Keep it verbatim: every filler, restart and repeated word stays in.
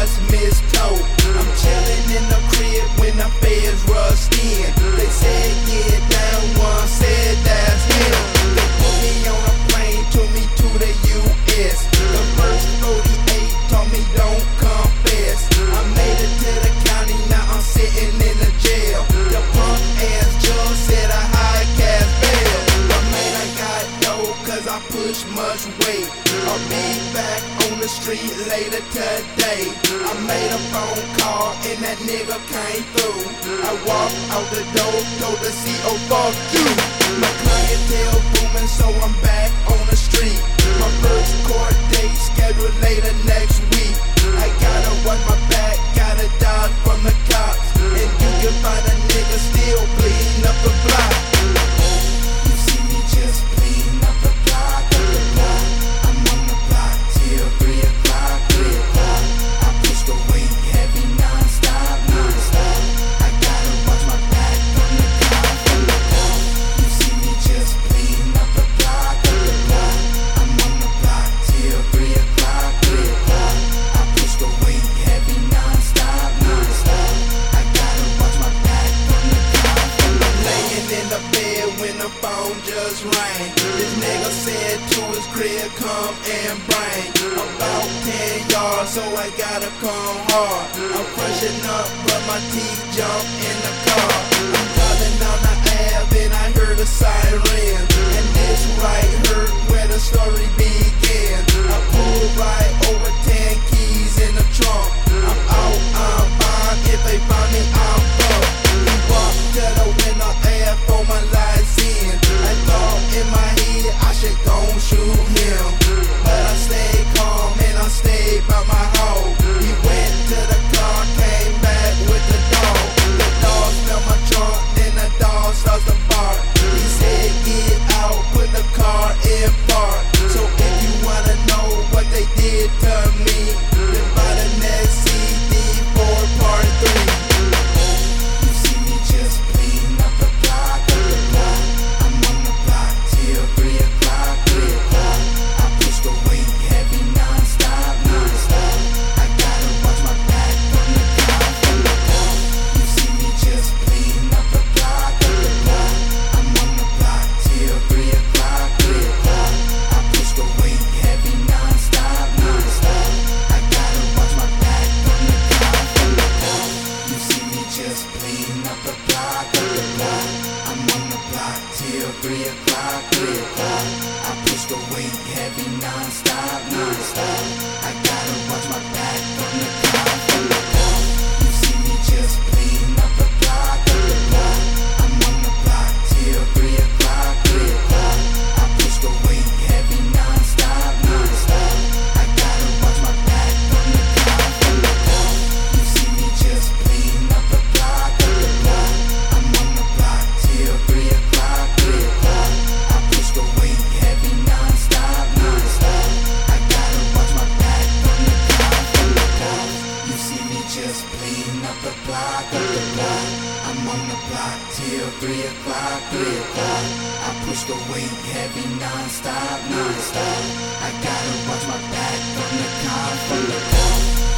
that's mistold. I'm chillin' in the crib when the feds rust in. They said get down one, said that's him. They put me on a plane, took me to the U S. The first forty-eight told me don't confess. I made it to the county, now I'm sitting in the jail. The punk ass judge said I high cash bail. But man, I got dough cause I push much weight. I'll be back on the street later today. I made a phone call and that nigga came through. I walked out the door, told the C O fuck you. My clientele booming, so I'm back on the street. My first court date scheduled later next week. I gotta watch my back, gotta dodge from the cops. And you can find a nigga still bleeding up the block. You see me just bleeding up the block, up the block. I'm on the block till three o'clock, three o'clock. I push the weight heavy non-stop, non-stop. I gotta watch my back from the cop, from the cop. You see me just bleeding up the block, up the block. I'm on the block till three o'clock, three o'clock. I push the weight heavy non-stop, non-stop. I gotta watch my back from the cop, from the cop. Laying in the bed when the phone just rang. This nigga said to his crib, come and bring about ten yards, so I gotta come hard. I'm freshin' up, but my teeth jump in the car. I'm driving down the Ave and I heard a siren, and this right hurt where the story began. I pulled right over ten keys in the trunk. I'm out, I'm fine. If they find me, I'm fucked. He walked to the window, air for my lights in. I thought in my head I should gon' shoot him, but I stayed calm and I stayed by my hoe. He went to the car, came back with the dog. The dog smelled my trunk, then the dog starts to bark. He said get out, put the car in park. So if you wanna know what they did to me, then buy the next C D for part three. You see me just bleeding up the block, up the block. I'm on the block till three o'clock, three o'clock. I push the weight heavy non-stop, non-stop. I gotta watch my back from the cop, from the cop. You see me just bleeding up the block, up the block. I'm on the block till three o'clock, three o'clock. I push the weight heavy non-stop, non-stop. I gotta watch my back from the cop, from the cop. You see me just bleeding up the block, up the block. I'm on the block till three o'clock, three o'clock. I push the weight heavy non-stop, non-stop. I gotta watch my back from the cop, from the cop. You see me just bleeding up the block, up the block. I'm on the block till three o'clock, three o'clock. I push the weight heavy non-stop, non-stop. I gotta watch my back from the cop, from the cop. You see me just bleeding up the block, up the block. I'm on the block till three o'clock, three o'clock. I push the weight heavy non-stop, non-stop. I gotta watch my back from the cop, from the cop. You see me just bleeding up the block, up the block. I'm on the block till three o'clock, three o'clock. I push the weight heavy non-stop, non-stop. I gotta watch my back from the cop, from the cop.